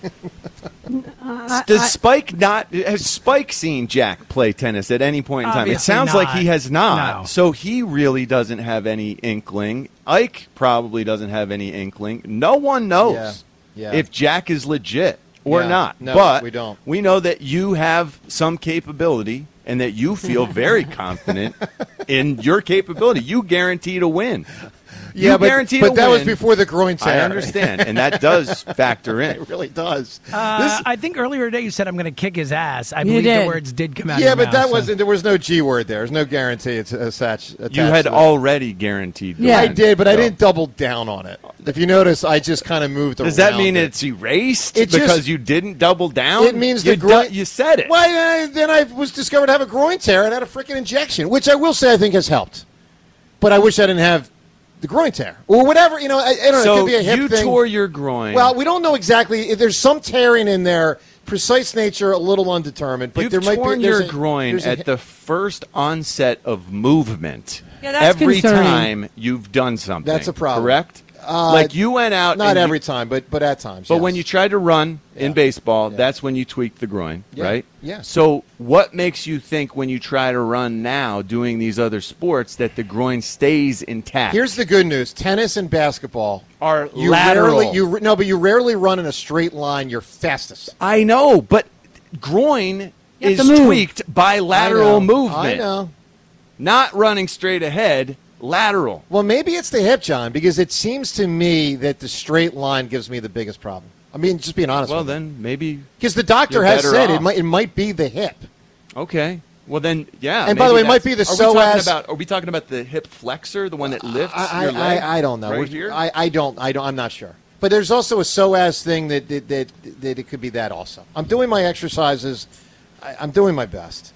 Uh, Does Spike not has Spike seen Jack play tennis at any point in time? Obviously it sounds not. like he has not. No. So he really doesn't have any inkling. Ike probably doesn't have any inkling. No one knows Yeah. Yeah. if Jack is legit or Yeah. not. No, but we don't. we know that you have some capability and that you feel very confident in your capability. You guarantee to win. Yeah, you but, guarantee but to that was win. before the groin tear. I understand, and that does factor in. It really does. Uh, I think earlier today you said I'm going to kick his ass. I You believe did. the words did come out. Yeah, of but your that mouth, so- wasn't. There was no G word there. There's no guarantee it's attached. attached You had to it. already guaranteed. the Yeah. I win, did, but I so. didn't double down on it. If you notice, I just kind of moved around. Does that mean it. it's erased It because just- you didn't double down? It means you the groin. du- you said it. Why? Uh, then I was discovered to have a groin tear and had a freaking injection, which I will say I think has helped. But I wish I didn't have the groin tear or whatever. You know, I, I don't know. It So could be a hip you thing. tore your groin. Well, we don't know exactly. There's some tearing in there. Precise nature, a little undetermined. But You've there might torn be there's your a- groin there's a- at the first onset of movement. Yeah, that's every concerning. time you've done something. That's a problem. Correct? Uh, like you went out. Not and you- every time, but but at times. But yes. when you tried to run in Yeah. baseball, Yeah. that's when you tweaked the groin, Yeah. right? Yeah. So what makes you think when you try to run now, doing these other sports, that the groin stays intact? Here's the good news: tennis and basketball are you lateral. rarely you no, but you rarely run in a straight line. You're fastest. I know, but groin You have is to move. tweaked by lateral I know. movement. I know. Not running straight ahead, lateral. Well, maybe it's the hip, John, because it seems to me that the straight line gives me the biggest problem. I mean, just being honest. Well, with you. then maybe because the doctor you're has better said it off. might it might be the hip. Okay. Well, then, yeah. And by the maybe way, it might that's- be the are we talking psoas- about? Are we talking about the hip flexor, the one that lifts I, your leg? I, I don't know. Right We're- here. I, I don't. I don't. I'm not sure. But there's also a psoas thing that that, that that it could be that also. I'm doing my exercises. I, I'm doing my best.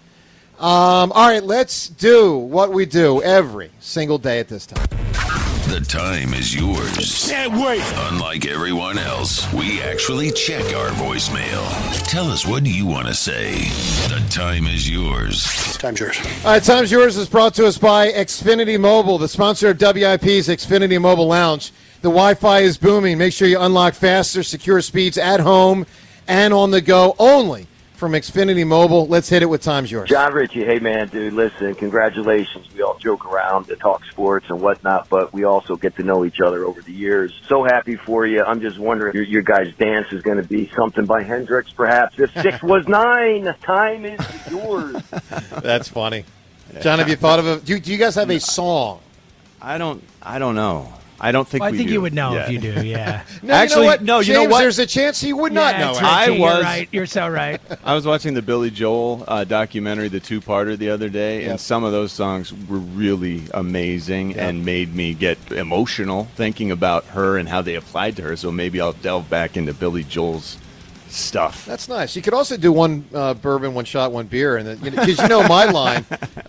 Um, all right, let's do what we do every single day at this time. The time is yours. Can't wait. Unlike everyone else, we actually check our voicemail. Tell us, what do you want to say? The time is yours. Time's yours. All right, Time's Yours is brought to us by Xfinity Mobile, the sponsor of W I P's Xfinity Mobile Lounge. The Wi-Fi is booming. Make sure you unlock faster, secure speeds at home and on the go only from Xfinity Mobile. Let's hit it with Time's Yours. John Ritchie, hey man, dude, listen, congratulations. We all joke around and talk sports and whatnot, but we also get to know each other over the years. So happy for you. I'm just wondering, your, your guys' dance is going to be something by Hendrix, perhaps. If six was nine, time is yours. That's funny. John, have you thought of a? Do, do you guys have a song? I don't. I don't know. I don't think Well, I we think do. you would know Yeah. if you do. Yeah. No, Actually, you know what? no. You James, know what? There's a chance he would not Yeah, know. it's it. Ricky, I You're was- right. You're so right. I was watching the Billy Joel uh, documentary, the two-parter, the other day, Yep. and some of those songs were really amazing Yep. and made me get emotional thinking about her and how they applied to her. So maybe I'll delve back into Billy Joel's stuff. That's nice. You could also do one uh, bourbon, one shot, one beer, and because you, know, you know my line,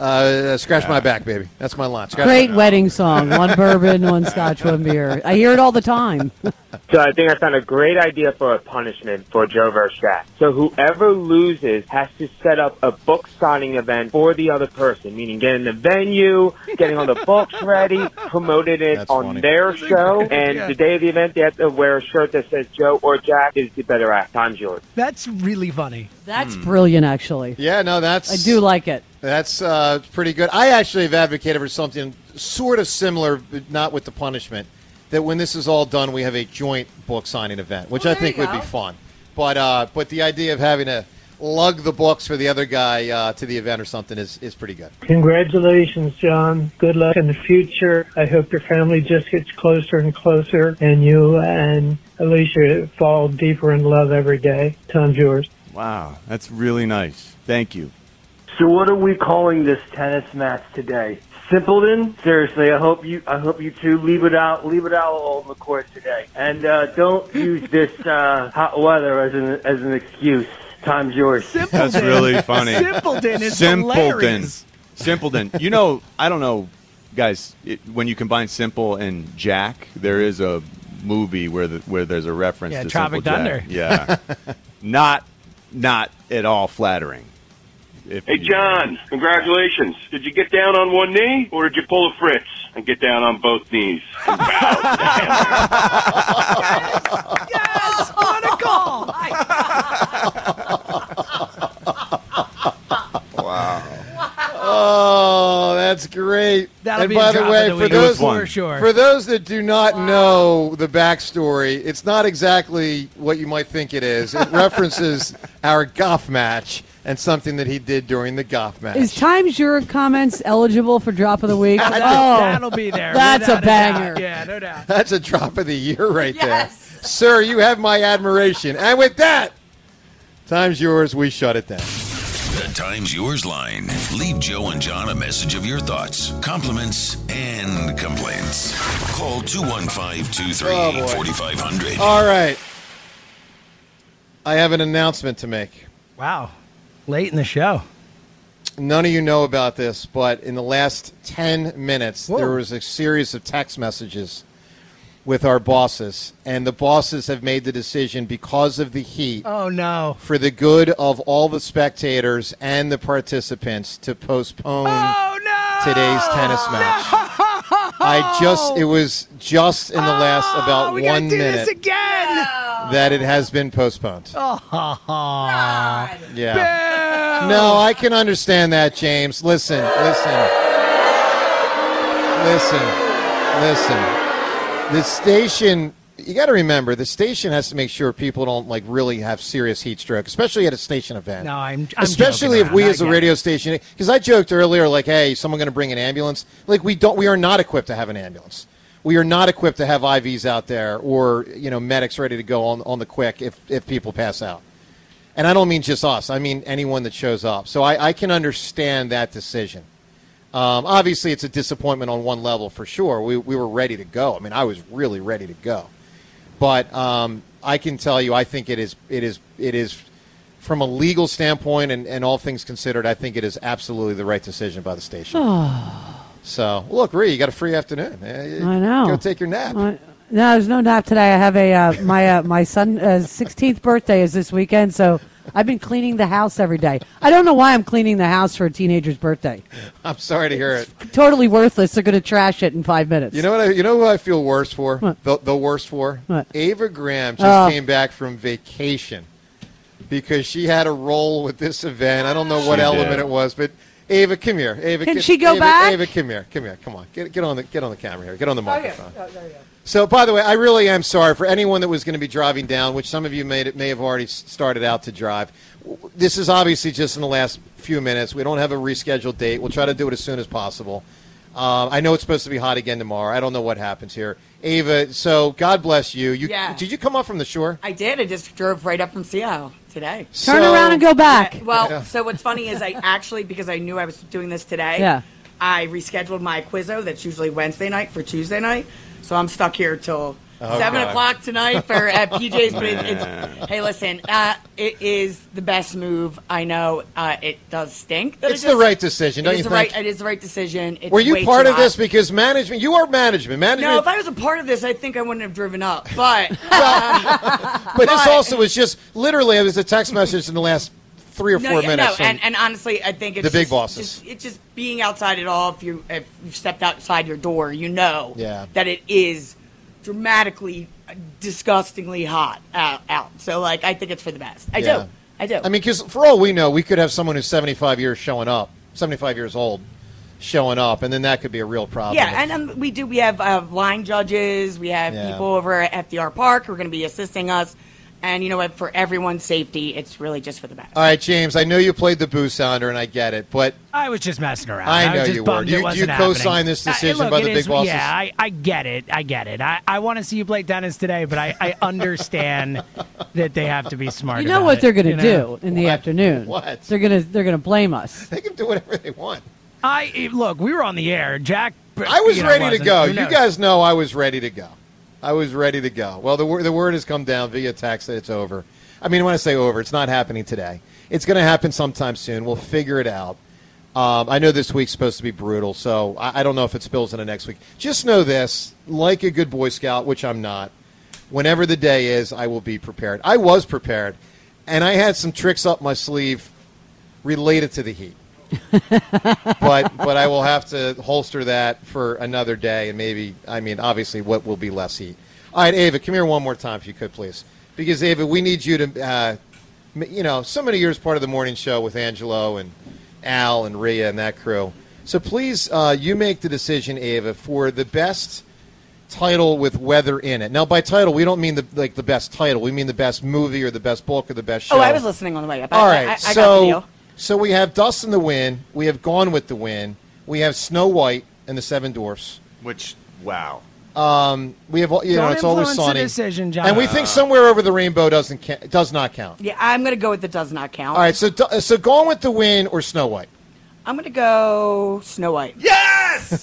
uh, scratch my back, baby. That's my line. Scratch Great my wedding song. One bourbon, one scotch, one beer. I hear it all the time. So I think I found a great idea for a punishment for Joe versus Shaq. So whoever loses has to set up a book signing event for the other person, meaning getting the venue, getting all the books ready, promoted it That's on funny. their show, and Yeah. the day of the event they have to wear a shirt that says Joe or Jack is the better act. Time's yours. That's really funny. That's brilliant, actually. Yeah, no, that's. I do like it. That's uh, pretty good. I actually have advocated for something sort of similar, but not with the punishment. That when this is all done, we have a joint book signing event, which Oh, I there think you would go. be fun. But uh, but the idea of having to lug the books for the other guy uh, to the event or something is, is pretty good. Congratulations, John. Good luck in the future. I hope your family just gets closer and closer, and you and Alicia fall deeper in love every day. Time's yours. Wow, that's really nice. Thank you. So what are we calling this tennis match today? Simpleton? Seriously, I hope you I hope you two leave it out leave it out all on the court today. And uh, don't use this uh, hot weather as an as an excuse. Time's yours. Simpleton. That's really funny. Simpleton is Simpleton. hilarious. Simpleton. You know, I don't know, guys. It, when you combine Simple and Jack, there is a movie where the, where there's a reference Yeah, to Tropic Simple Thunder. Jack. Yeah, not not at all flattering. if Hey, John, congratulations. Did you get down on one knee, or did you pull a Fritz and get down on both knees? And bow? Yes, what a call! Wow. Oh, that's great. That'll and be by a the drop way, of the for week those for sure. for those that do not know the backstory, it's not exactly what you might think it is. It references our golf match and something that he did during the golf match. Is Times Your comments eligible for drop of the week? That- oh, that'll be there. That's without a banger. doubt. Yeah, no doubt. That's a drop of the year right Yes. there. Sir, you have my admiration. And with that, time's yours. We shut it down. The Time's Yours line. Leave Joe and John a message of your thoughts, compliments, and complaints. Call two one five, two three eight, four five zero zero. All right. I have an announcement to make. Wow. Late in the show. None of you know about this, but in the last ten minutes, there was a series of text messages with our bosses, and the bosses have made the decision because of the heat, Oh, no. for the good of all the spectators and the participants, to postpone today's tennis match. I just, it was just in the last about Oh, we one gotta do minute this again. that it has been postponed. Oh, Yeah. No, I can understand that, James. Listen, listen. Listen. Listen. The station, you got to remember, the station has to make sure people don't like really have serious heat stroke, especially at a station event. No, I'm, I'm especially joking if we around. as I a get radio it. station, because I joked earlier, like, hey, someone going to bring an ambulance? Like, we don't, we are not equipped to have an ambulance. We are not equipped to have I Vs out there or, you know, medics ready to go on, on the quick if, if people pass out. And I don't mean just us. I mean anyone that shows up. So I, I can understand that decision. Um, obviously, it's a disappointment on one level for sure. We we were ready to go. I mean, I was really ready to go. But um, I can tell you, I think it is it is it is from a legal standpoint and, and all things considered, I think it is absolutely the right decision by the station. So look, Ree, you got a free afternoon. I know. Go take your nap. Uh, no, there's no nap today. I have a uh, my uh, my son uh, sixteenth birthday is this weekend, so I've been cleaning the house every day. I don't know why I'm cleaning the house for a teenager's birthday. I'm sorry to hear it. Totally worthless. They're going to trash it in five minutes. You know what? I, you know who I feel worse for? The, the worst for? What? Ava Graham just Oh. came back from vacation because she had a role with this event. I don't know what She element did. it was, but Ava, come here. Ava, Can get- she go Ava, back? Ava, come here. Come here. Come on. Get get on the get on the camera here. Get on the Oh, yeah. microphone. Oh, there you go. So, by the way, I really am sorry for anyone that was going to be driving down, which some of you may, may have already s- started out to drive. W- This is obviously just in the last few minutes. We don't have a rescheduled date. We'll try to do it as soon as possible. Um, I know it's supposed to be hot again tomorrow. I don't know what happens here. Ava, so God bless you. you Yeah. Did you come up from the shore? I did. I just drove right up from Seattle today. Turn around and go back. Yeah, well, Yeah. so what's funny is I actually, because I knew I was doing this today, Yeah. I rescheduled my Quizzo that's usually Wednesday night for Tuesday night. So I'm stuck here till Oh, seven God. o'clock tonight for at P J's. But it, Man. it's, hey, listen, uh, it is the best move. I know uh, it does stink. that It's it the just- right decision, don't it you is the think? Right, it is the right decision. It's Were you way part too of this? hot. Because management, you are management. Management. No, if I was a part of this, I think I wouldn't have driven up. But but this also was just literally, it was a text message in the last three or no, four yeah, minutes. No, from- and, and honestly, I think it's the big just, bosses. Just, it's just being outside at all. If you if you've stepped outside your door, you know Yeah. that it is dramatically, disgustingly hot out. out. So, like, I think it's for the best. I Yeah. do. I do. I mean, because for all we know, we could have someone who's seventy-five years showing up, seventy-five years old, showing up, and then that could be a real problem. yeah, and um, we do. We have uh, line judges. We have Yeah. people over at F D R Park who are going to be assisting us. And you know what? For everyone's safety, it's really just for the best. All right, James, I know you played the boo sounder, and I get it, but I was just messing around. I was know just you were. bummed Do it you- do wasn't you co-sign happening. this Uh, decision look, by the it big is- bosses? Yeah, I, I get it. I get it. I, I want to see you play tennis today, but I, I understand that they have to be smart. You know about what it, they're going to you know? do in the afternoon? What? They're going to they're going to blame us. They can do whatever they want. I look. We were on the air. Jack. I was you know, ready to wasn't. go. Who You knows? guys know I was ready to go. I was ready to go. Well, the word the word has come down via text that it's over. I mean, when I say over, it's not happening today. It's going to happen sometime soon. We'll figure it out. Um, I know this week's supposed to be brutal, so I, I don't know if it spills into next week. Just know this, like a good Boy Scout, which I'm not, whenever the day is, I will be prepared. I was prepared, and I had some tricks up my sleeve related to the Heat. but but I will have to holster that for another day, and maybe, I mean, obviously, what will be less Heat. All right, Ava, come here one more time if you could, please. Because, Ava, we need you to, uh, you know, so many years part of the morning show with Angelo and Al and Rhea and that crew. So please, uh, you make the decision, Ava, for the best title with weather in it. Now, by title, we don't mean the like the best title. We mean the best movie or the best book or the best show. Oh, I was listening on the way up. All I, right, I, I so got the deal. so we have Dust in the Wind. We have Gone with the Wind. We have Snow White and the Seven Dwarfs. Which, wow. Um, we have, you know, Don't it's always influence the sunny. decision, John. And we think Somewhere Over the Rainbow doesn't ca- does not count. Yeah, I'm going to go with the does not count. All right, so do- so Gone with the Wind or Snow White? I'm going to go Snow White. Yes!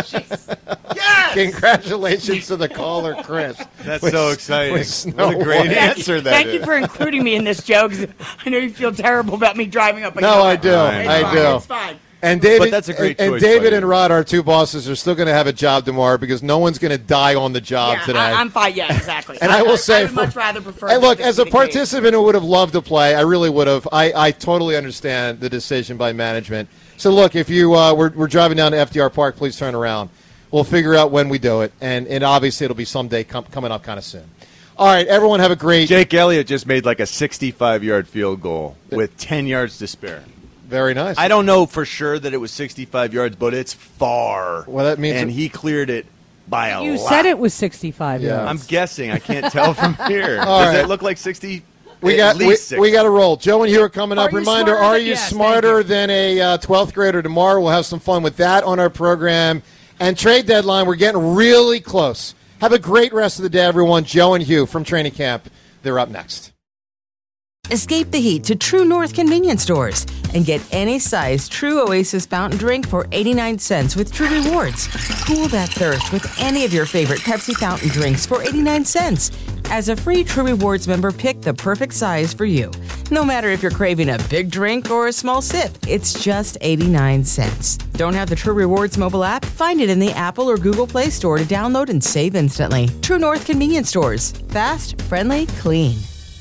Yes! Congratulations to the caller, Chris. That's With- so exciting. with Snow What a great White. answer that Thank is. you for including me in this joke. 'Cause I know you feel terrible about me driving up. A No, hill. I do. I It's I fine. do. It's fine. And David, But that's a great and, and choice, David buddy. and Rod, our two bosses, are still going to have a job tomorrow because no one's going to die on the job Yeah, today. I, I'm fine. Yeah, exactly. And I will say, I would for- much rather prefer. Hey, look, this as a to be the case. participant who would have loved to play, I really would have. I, I totally understand the decision by management. So, look, if you uh, we're, we're driving down to F D R Park, please turn around. We'll figure out when we do it, and, and obviously it'll be someday com- coming up kind of soon. All right, everyone have a great. Jake Elliott just made like a sixty-five-yard field goal with ten yards to spare. Very nice. I don't know for sure that it was sixty-five yards, but it's far. Well, that means and it- he cleared it by a You lot. said it was sixty-five Yeah. yards. I'm guessing. I can't tell from here. All Does right. it look like sixty? We At got we, least sixty. we got to roll. Joe and Hugh are coming up. Are you Reminder: smarter Are than- you yes, smarter thank you. than a uh, twelfth grader tomorrow? We'll have some fun with that on our program. And trade deadline, we're getting really close. Have a great rest of the day, everyone. Joe and Hugh from training camp. They're up next. Escape the heat to True North convenience stores and get any size True Oasis fountain drink for eighty-nine cents with True Rewards. Cool that thirst with any of your favorite Pepsi fountain drinks for eighty-nine cents. As a free True Rewards member, pick the perfect size for you. No matter if you're craving a big drink or a small sip, it's just eighty-nine cents. Don't have the True Rewards mobile app? Find it in the Apple or Google Play Store to download and save instantly. True North convenience stores. Fast, friendly, clean.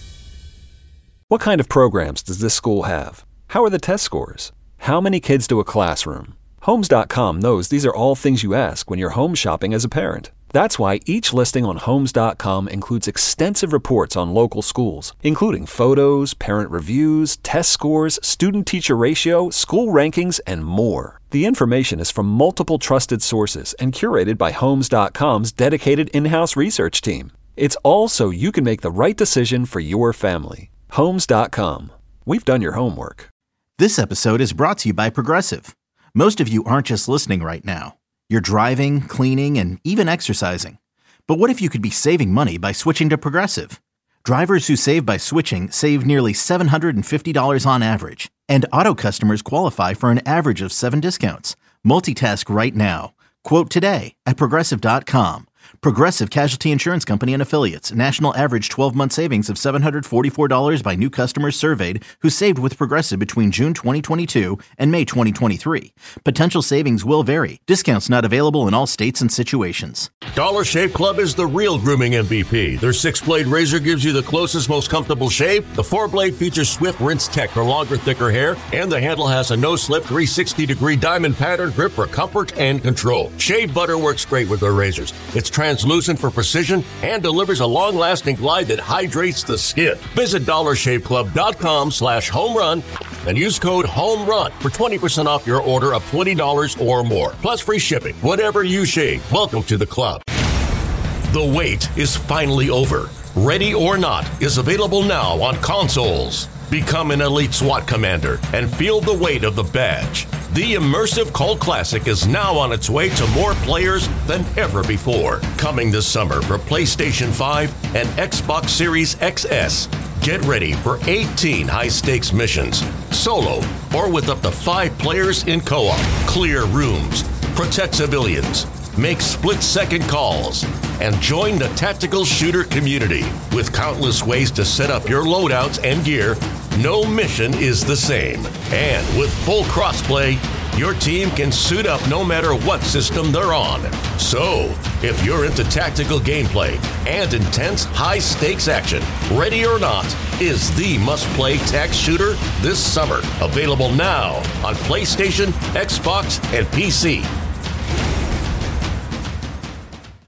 What kind of programs does this school have? How are the test scores? How many kids do a classroom? Homes dot com knows these are all things you ask when you're home shopping as a parent. That's why each listing on Homes dot com includes extensive reports on local schools, including photos, parent reviews, test scores, student-teacher ratio, school rankings, and more. The information is from multiple trusted sources and curated by Homes dot com's dedicated in-house research team. It's all so you can make the right decision for your family. Homes dot com. We've done your homework. This episode is brought to you by Progressive. Most of you aren't just listening right now. You're driving, cleaning, and even exercising. But what if you could be saving money by switching to Progressive? Drivers who save by switching save nearly seven hundred fifty dollars on average. And auto customers qualify for an average of seven discounts. Multitask right now. Quote today at Progressive dot com. Progressive Casualty Insurance Company and Affiliates. National average twelve-month savings of seven hundred forty-four dollars by new customers surveyed who saved with Progressive between June twenty twenty-two and May twenty twenty-three. Potential savings will vary. Discounts not available in all states and situations. Dollar Shave Club is the real grooming M V P. Their six-blade razor gives you the closest, most comfortable shave. The four-blade features swift rinse tech for longer, thicker hair, and the handle has a no-slip three hundred sixty degree diamond pattern grip for comfort and control. Shave butter works great with their razors. It's translucent for precision and delivers a long-lasting glide that hydrates the skin. Visit dollar shave club dot com slash home run and use code HOMERUN for twenty percent off your order of twenty dollars or more. Plus free shipping. Whatever you shave, welcome to the club. The wait is finally over. Ready or Not is available now on consoles. Become an elite SWAT commander and feel the weight of the badge. The immersive cult classic is now on its way to more players than ever before. Coming this summer for PlayStation five and Xbox Series X S. Get ready for eighteen high-stakes missions, solo or with up to five players in co-op. Clear rooms, protect civilians, make split-second calls, and join the tactical shooter community. With countless ways to set up your loadouts and gear, no mission is the same. And with full crossplay, your team can suit up no matter what system they're on. So, if you're into tactical gameplay and intense high-stakes action, Ready or Not is the must-play tax shooter this summer. Available now on PlayStation, Xbox, and P C.